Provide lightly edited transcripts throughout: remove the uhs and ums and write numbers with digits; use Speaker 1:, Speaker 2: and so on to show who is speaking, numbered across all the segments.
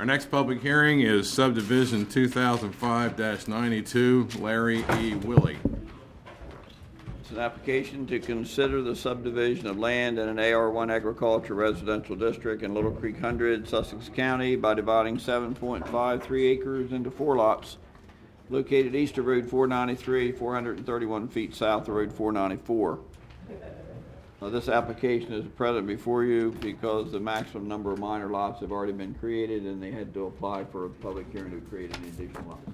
Speaker 1: Our next public hearing is subdivision 2005-92, Larry E. Willie.
Speaker 2: It's an application to consider the subdivision of land in an AR1 agriculture residential district in Little Creek 100, Sussex County by dividing 7.53 acres into 4 lots located east of Road 493, 431 feet south of Road 494. This application is present before you because the maximum number of minor lots have already been created and they had to apply for a public hearing to create any additional lots.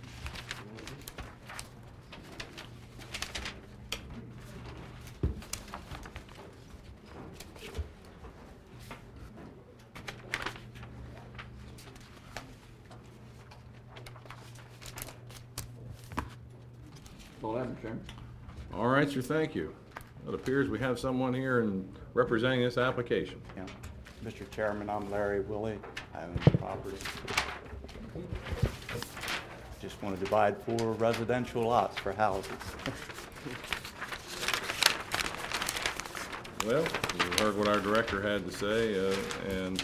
Speaker 1: All right, sir, thank you. It appears we have someone here and representing this application.
Speaker 3: Yeah. Mr. Chairman, I'm Larry Willie. I own the property. Just want to divide 4 residential lots for houses.
Speaker 1: Well, you heard what our director had to say, and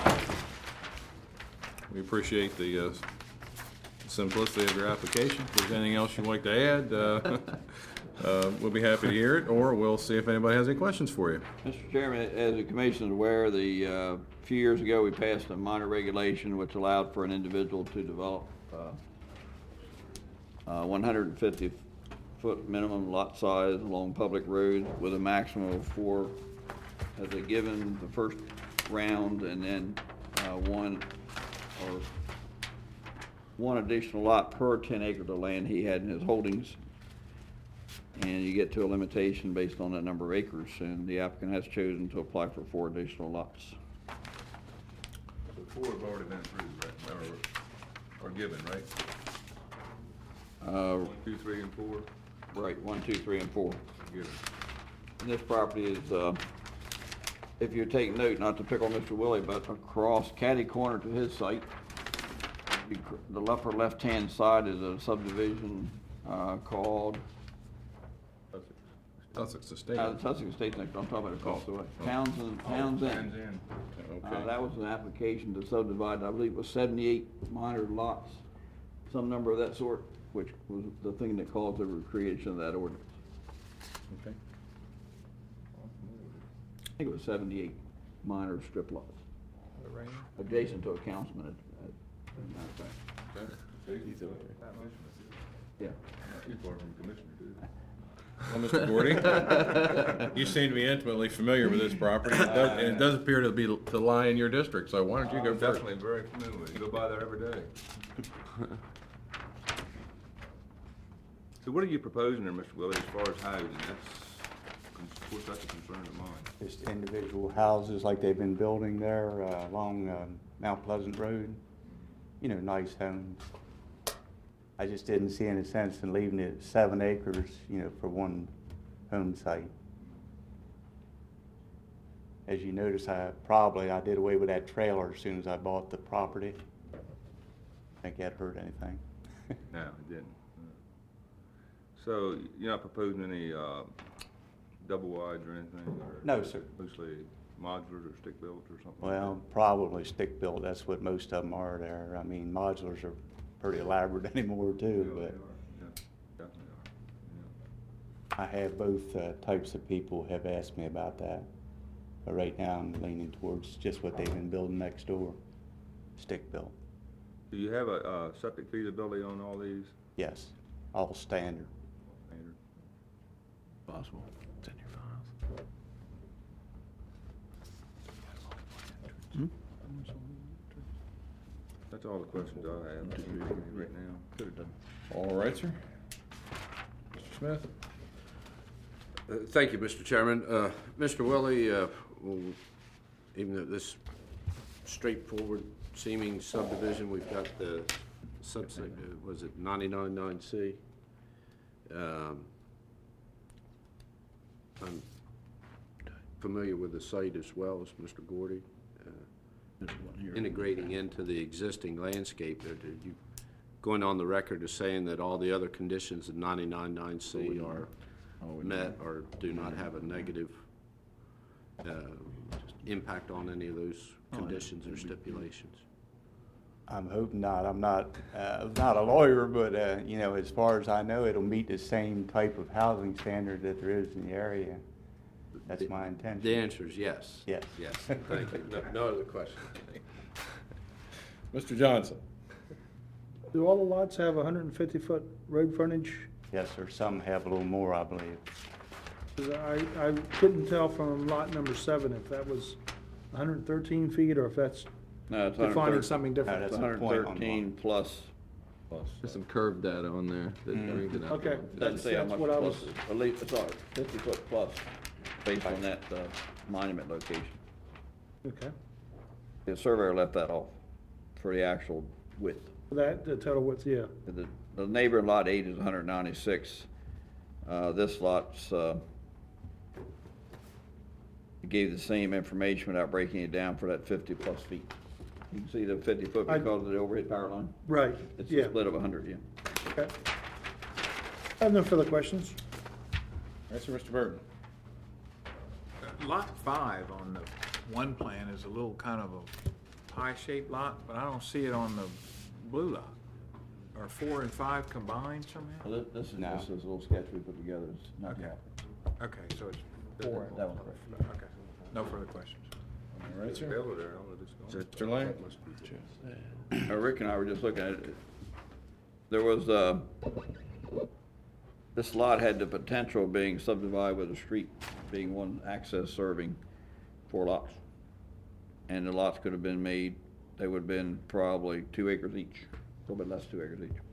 Speaker 1: we appreciate the simplicity of your application. If there's anything else you'd like to add, we'll be happy to hear it, or we'll see if anybody has any questions for you.
Speaker 2: Mr. Chairman, as the Commission is aware, a few years ago we passed a minor regulation which allowed for an individual to develop 150-foot minimum lot size along public roads with a maximum of 4 as a given the first round, and then one additional lot per 10 acres of land he had in his holdings. And you get to a limitation based on that number of acres, and the applicant has chosen to apply for 4 additional lots.
Speaker 1: The 4 have already been approved, right? Or given, right? 1, 2, 3, and 4?
Speaker 2: Right, 1, 2, 3, and 4.
Speaker 1: Given. And
Speaker 2: this property is, if you take note, not to pick on Mr. Willie, but across catty corner to his site, the upper left-hand side is a subdivision called
Speaker 1: Sussex Estate.
Speaker 2: Sussex Estate, next. I'm talking about across the way. Townsend.
Speaker 1: Okay.
Speaker 2: That was an application to subdivide, I believe it was 78 minor lots, some number of that sort, which was the thing that caused the creation of that ordinance.
Speaker 1: Okay.
Speaker 2: I think it was 78 minor strip lots, adjacent to a councilman. As a matter of fact. Yeah.
Speaker 1: Too far from the commissioner, too. Well, Mr. Gordy, you seem to be intimately familiar with this property, and it does appear to lie in your district. So why don't you go first?
Speaker 4: Definitely very familiar with it. You go by there every day. So what are you proposing there, Mr. Willie, as far as housing? Of course, that's a concern of mine.
Speaker 3: Just individual houses like they've been building there along Mount Pleasant Road. You know, nice homes. I just didn't see any sense in leaving it 7 acres, for one home site. As you notice, I did away with that trailer as soon as I bought the property. Think that hurt anything?
Speaker 4: No, it didn't. So you're not proposing any double wides or anything? Or
Speaker 3: No, sir.
Speaker 4: Mostly modulars or stick built or something?
Speaker 3: Well, probably stick built. That's what most of them are there. I mean, modulars are pretty elaborate anymore too,
Speaker 4: Yeah,
Speaker 3: but
Speaker 4: they are. Yeah, definitely are.
Speaker 3: I have both types of people have asked me about that. But right now I'm leaning towards just what they've been building next door, stick built.
Speaker 4: Do you have a septic feasibility on all these?
Speaker 3: Yes, all standard.
Speaker 4: Standard.
Speaker 2: Possible. It's in your files.
Speaker 4: That's all the questions I have right now. Could have done.
Speaker 1: All right, sir. Mr. Smith.
Speaker 5: Thank you, Mr. Chairman. Mr. Willie, even though this straightforward seeming subdivision, we've got the was it 99.9C? I'm familiar with the site as well as Mr. Gordy. Integrating into the existing landscape, you going on the record as saying that all the other conditions of 99.9C are met or do not have a negative impact on any of those conditions or stipulations?
Speaker 3: I'm hoping not. I'm not a lawyer, but, you know, as far as I know, it'll meet the same type of housing standard that there is in the area. That's my intention.
Speaker 5: The answer is yes.
Speaker 3: Yes.
Speaker 5: Yes, thank you. No other questions.
Speaker 1: Mr. Johnson?
Speaker 6: Do all the lots have 150-foot road frontage?
Speaker 3: Yes, sir. Some have a little more, I believe.
Speaker 6: 'Cause I couldn't tell from lot number 7 if that was 113 feet or if that's
Speaker 2: No, it's
Speaker 6: defining
Speaker 2: 113.
Speaker 6: something different.
Speaker 3: That's
Speaker 2: It's
Speaker 3: a point on
Speaker 2: 113 plus,
Speaker 7: There's some curve data on there that brings it out.
Speaker 6: Okay.
Speaker 2: it doesn't say how
Speaker 6: That's
Speaker 2: much
Speaker 6: what I
Speaker 2: plus,
Speaker 6: was-
Speaker 2: at least, it's all 50 foot plus, based on that monument location.
Speaker 6: Okay.
Speaker 2: The surveyor left that off for the actual width.
Speaker 6: That, the total width, yeah.
Speaker 2: The neighboring lot 8 is 196. This lot's, it gave the same information without breaking it down for that 50 plus feet. You can see the 50 foot
Speaker 6: I-
Speaker 2: because of the overhead power line.
Speaker 6: Right,
Speaker 2: It's a
Speaker 6: yeah.
Speaker 2: split of 100, yeah.
Speaker 6: Okay. I have no further questions.
Speaker 1: All right, sir, Mr. Burton?
Speaker 8: Lot 5 on the one plan is a little kind of a pie-shaped lot, but I don't see it on the blue lot. Are 4 and 5 combined somehow?
Speaker 2: Well, this is
Speaker 3: No.
Speaker 2: just this little sketch we put together. It's not
Speaker 8: Okay.
Speaker 2: happening.
Speaker 8: Okay, so it's.
Speaker 2: That one's correct.
Speaker 8: Okay, no further questions.
Speaker 1: All right, sir.
Speaker 4: Builder there, I'll let this go.
Speaker 1: Mr. Lang?
Speaker 2: Rick and I were just looking at it. There was, this lot had the potential of being subdivided with a street, being one access serving 4 lots. And the lots could have been made, they would have been probably 2 acres each, a little bit less 2 acres each,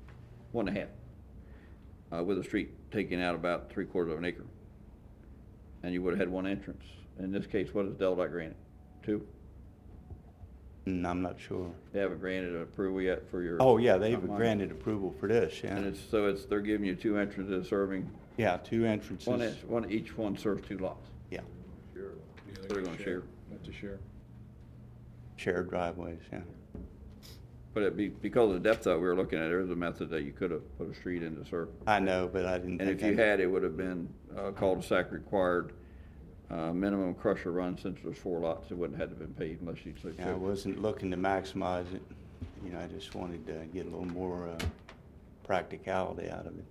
Speaker 2: 1.5. With a street taking out about 3/4 of an acre. And you would have had 1 entrance. In this case, what is Delta granted? 2?
Speaker 3: I'm not sure.
Speaker 2: They haven't granted an approval yet for your.
Speaker 3: Oh, yeah, they've
Speaker 2: Mine.
Speaker 3: granted approval for this,
Speaker 2: And
Speaker 3: yeah.
Speaker 2: they're giving you 2 entrances serving,
Speaker 3: Yeah, 2 entrances.
Speaker 2: each one serves 2 lots.
Speaker 3: Yeah,
Speaker 2: They're gonna share.
Speaker 1: That's a share.
Speaker 3: shared driveways, yeah.
Speaker 2: But because of the depth that we were looking at, there is a method that you could have put a street in to serve.
Speaker 3: I know, but I didn't
Speaker 2: And
Speaker 3: think.
Speaker 2: if you had, it would have been cul-de-sac required, minimum crusher run, since there's 4 lots, it wouldn't have to been paved unless you took.
Speaker 3: Yeah, I wasn't looking to maximize it. You know, I just wanted to get a little more practicality out of it.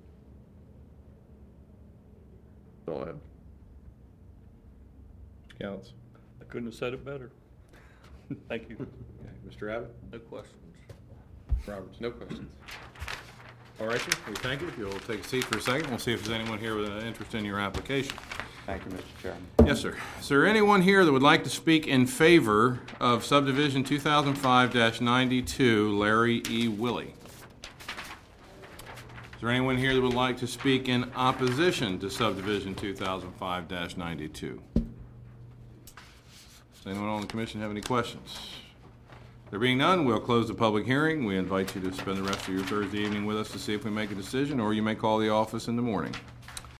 Speaker 2: That's all I have.
Speaker 1: Counts.
Speaker 9: I couldn't have said it better. Thank you.
Speaker 1: Okay, Mr. Abbott?
Speaker 7: No questions.
Speaker 1: Roberts?
Speaker 7: No questions.
Speaker 1: All right, sir, we thank you. If you'll take a seat for a second, we'll see if there's anyone here with an interest in your application.
Speaker 3: Thank you, Mr. Chairman.
Speaker 1: Yes, sir. Is there anyone here that would like to speak in favor of subdivision 2005-92, Larry E. Willie? Is there anyone here that would like to speak in opposition to subdivision 2005-92? Does anyone on the commission have any questions? There being none, we'll close the public hearing. We invite you to spend the rest of your Thursday evening with us to see if we make a decision, or you may call the office in the morning.